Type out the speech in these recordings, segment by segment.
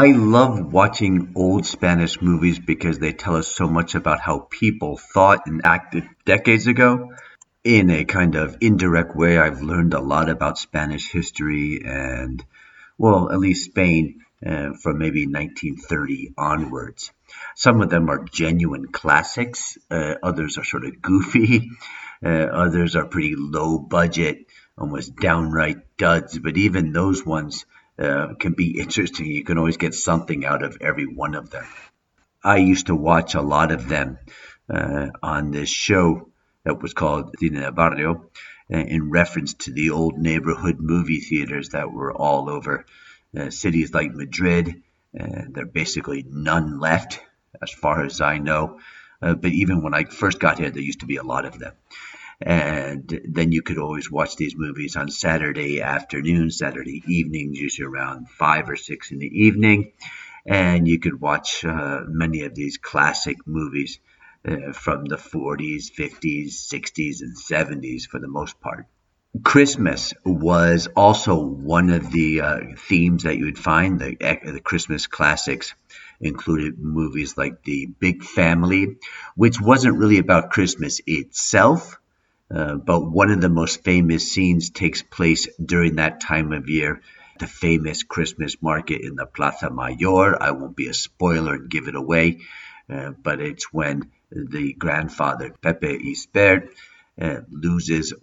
I love watching old Spanish movies because they tell us so much about how people thought and acted decades ago. In a kind of indirect way, I've learned a lot about Spanish history and, well, at least Spain from maybe 1930 onwards. Some of them are genuine classics, others are sort of goofy, others are pretty low budget, almost downright duds, but even those ones can be interesting. You can always get something out of every one of them. I used to watch a lot of them on this show that was called Cine de Barrio, in reference to the old neighborhood movie theaters that were all over cities like Madrid. There are basically none left, as far as I know. But even when I first got here, there used to be a lot of them. And then you could always watch these movies on Saturday afternoons, Saturday evenings, usually around 5 or 6 in the evening. And you could watch many of these classic movies from the 40s, 50s, 60s, and 70s for the most part. Christmas was also one of the themes that you would find. The Christmas classics included movies like The Big Family, which wasn't really about Christmas itself, but one of the most famous scenes takes place during that time of year, the famous Christmas market in the Plaza Mayor. I won't be a spoiler and give it away, but it's when the grandfather, Pepe Isbert, loses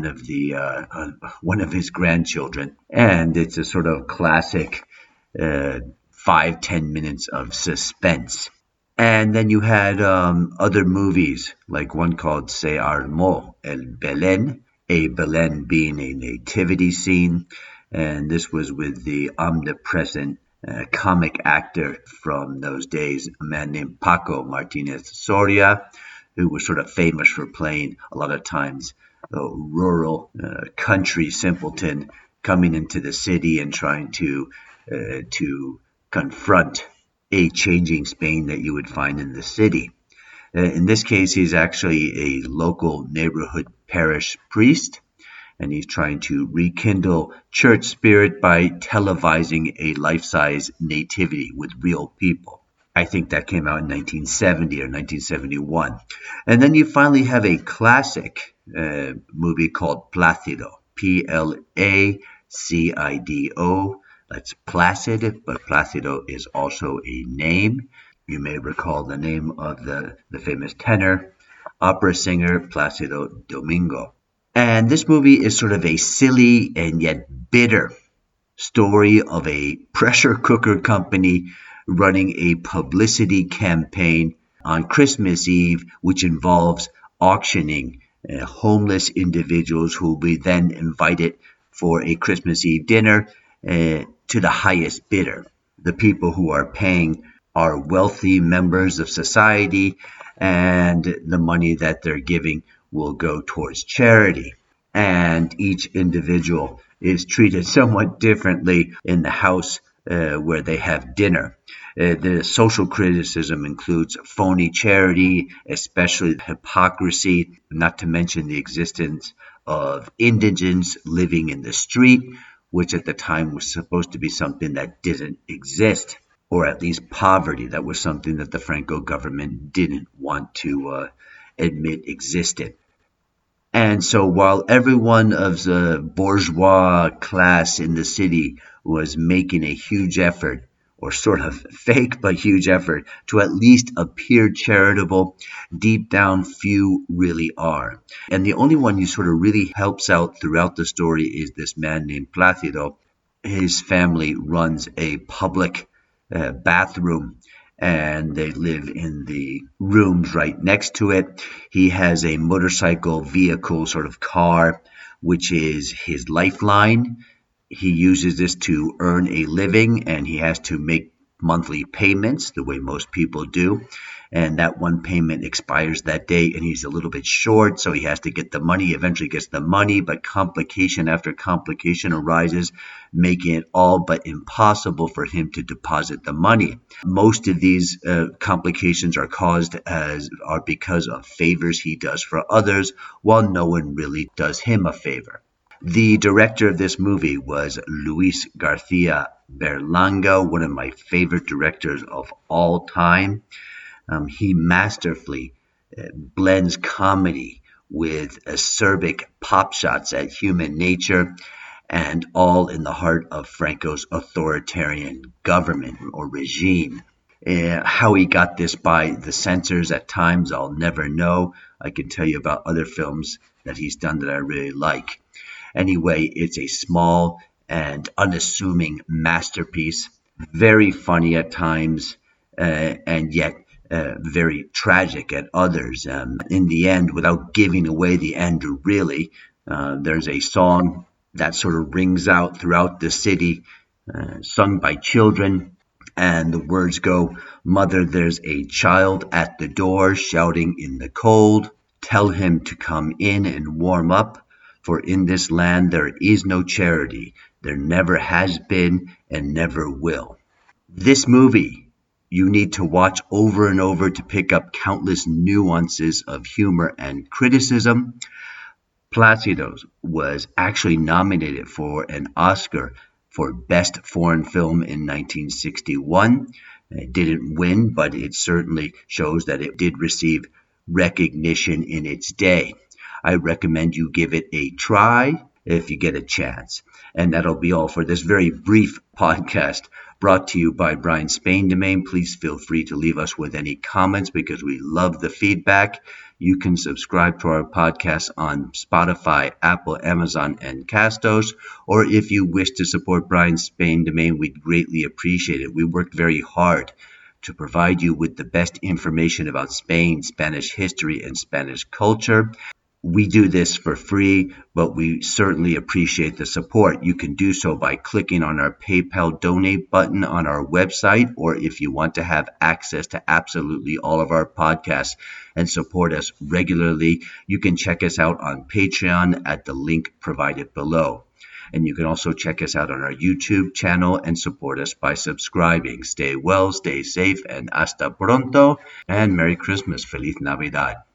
one of his grandchildren, and it's a sort of classic 5-10 minutes of suspense. And then you had other movies, like one called Se Armó el Belén, a Belén being a nativity scene, and this was with the omnipresent comic actor from those days, a man named Paco Martinez Soria, who was sort of famous for playing a lot of times a rural country simpleton coming into the city and trying to confront a changing Spain that you would find in the city. In this case, he's actually a local neighborhood parish priest, and he's trying to rekindle church spirit by televising a life-size nativity with real people. I think that came out in 1970 or 1971. And then you finally have a classic movie called Plácido, Placido. That's Placid, but Plácido is also a name. You may recall the name of the famous tenor, opera singer Plácido Domingo. And this movie is sort of a silly and yet bitter story of a pressure cooker company running a publicity campaign on Christmas Eve, which involves auctioning homeless individuals who will be then invited for a Christmas Eve dinner to the highest bidder. The people who are paying are wealthy members of society, and the money that they're giving will go towards charity. And each individual is treated somewhat differently in the house where they have dinner. The social criticism includes phony charity, especially hypocrisy, not to mention the existence of indigents living in the street, which at the time was supposed to be something that didn't exist, or at least poverty. That was something that the Franco government didn't want to admit existed. And so while everyone of the bourgeois class in the city was making a huge effort, or sort of fake but huge effort, to at least appear charitable, deep down few really are. And the only one who sort of really helps out throughout the story is this man named Plácido. His family runs a public bathroom, and they live in the rooms right next to it. He has a motorcycle vehicle, sort of car, which is his lifeline. He uses this to earn a living, and he has to make monthly payments the way most people do. And that one payment expires that day, and he's a little bit short, so he has to get the money. Eventually gets the money, but complication after complication arises, making it all but impossible for him to deposit the money. Most of these complications are because of favors he does for others, while no one really does him a favor. The director of this movie was Luis Garcia Berlanga, one of my favorite directors of all time. He masterfully blends comedy with acerbic pop shots at human nature, and all in the heart of Franco's authoritarian government or regime. How he got this by the censors at times, I'll never know. I can tell you about other films that he's done that I really like. Anyway, it's a small and unassuming masterpiece, very funny at times, and yet very tragic at others. In the end, without giving away the end really, there's a song that sort of rings out throughout the city, sung by children. And the words go, "Mother, there's a child at the door shouting in the cold. Tell him to come in and warm up. For in this land there is no charity. There never has been and never will." This movie you need to watch over and over to pick up countless nuances of humor and criticism. Plácidos was actually nominated for an Oscar for Best Foreign Film in 1961. It didn't win, but it certainly shows that it did receive recognition in its day. I recommend you give it a try if you get a chance. And that'll be all for this very brief podcast brought to you by Brian Spain Domain. Please feel free to leave us with any comments because we love the feedback. You can subscribe to our podcast on Spotify, Apple, Amazon, and Castos. Or if you wish to support Brian Spain Domain, we'd greatly appreciate it. We worked very hard to provide you with the best information about Spain, Spanish history, and Spanish culture. We do this for free, but we certainly appreciate the support. You can do so by clicking on our PayPal donate button on our website, or if you want to have access to absolutely all of our podcasts and support us regularly, you can check us out on Patreon at the link provided below. And you can also check us out on our YouTube channel and support us by subscribing. Stay well, stay safe, and hasta pronto, and Merry Christmas, Feliz Navidad.